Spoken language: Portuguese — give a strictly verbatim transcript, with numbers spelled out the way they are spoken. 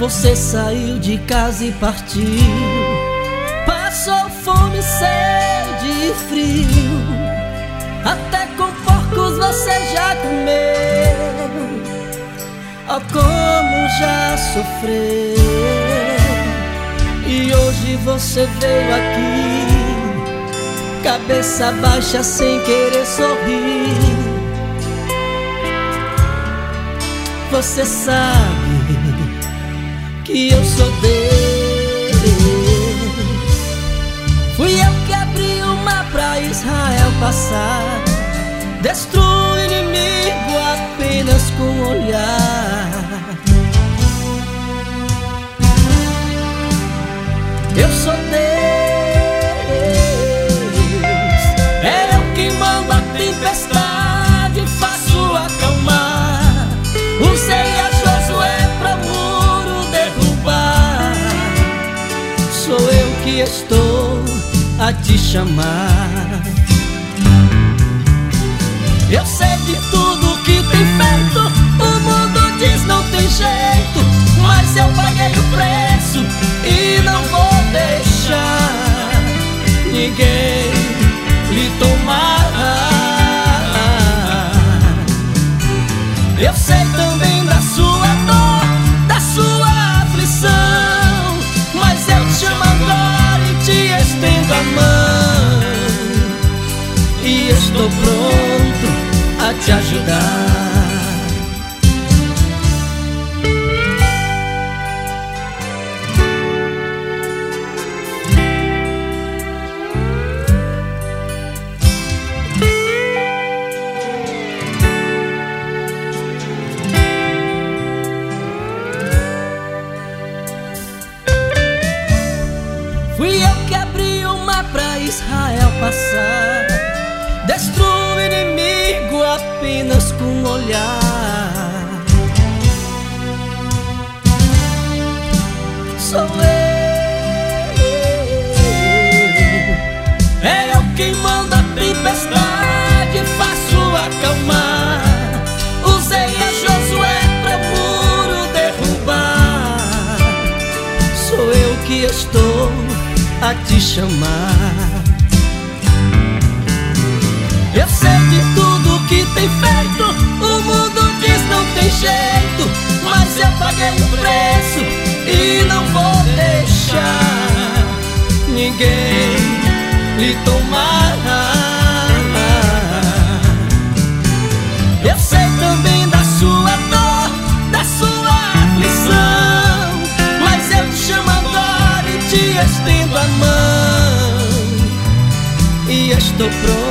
Você saiu de casa e partiu, passou fome, sede e frio. Até com porcos você já comeu. Oh, como já sofreu. E hoje você veio aqui, cabeça baixa sem querer sorrir. Você sabe que eu sou Deus. Fui eu que abri o mar pra Israel passar, destruo o inimigo apenas com um olhar. Eu sou Deus, é eu que mando a tempestade e faço acalmar. Usei a Josué pra muro derrubar. Sou eu que estou a te chamar. Eu sei de tudo que tem feito, o mundo diz não tem jeito, mas eu paguei o preço e não vou deixar ninguém lhe tomar. Eu sei também da sua dor, da sua aflição, mas eu te chamo agora e te estendo a mão, e estou pronto a te ajudar. Fui eu que abri o mar pra Israel passar, destruo o inimigo apenas com um olhar. Sou eu, é eu quem manda a tempestade e faço acalmar. Usei a Josué pra muro derrubar. Sou eu que estou a te chamar. Eu sei de tudo que tem feito, o mundo diz não tem jeito, mas eu paguei o preço e não vou deixar ninguém lhe tomar. Eu sei também da sua dor, da sua aflição, mas eu te chamo agora e te estendo a mão, e estou pronto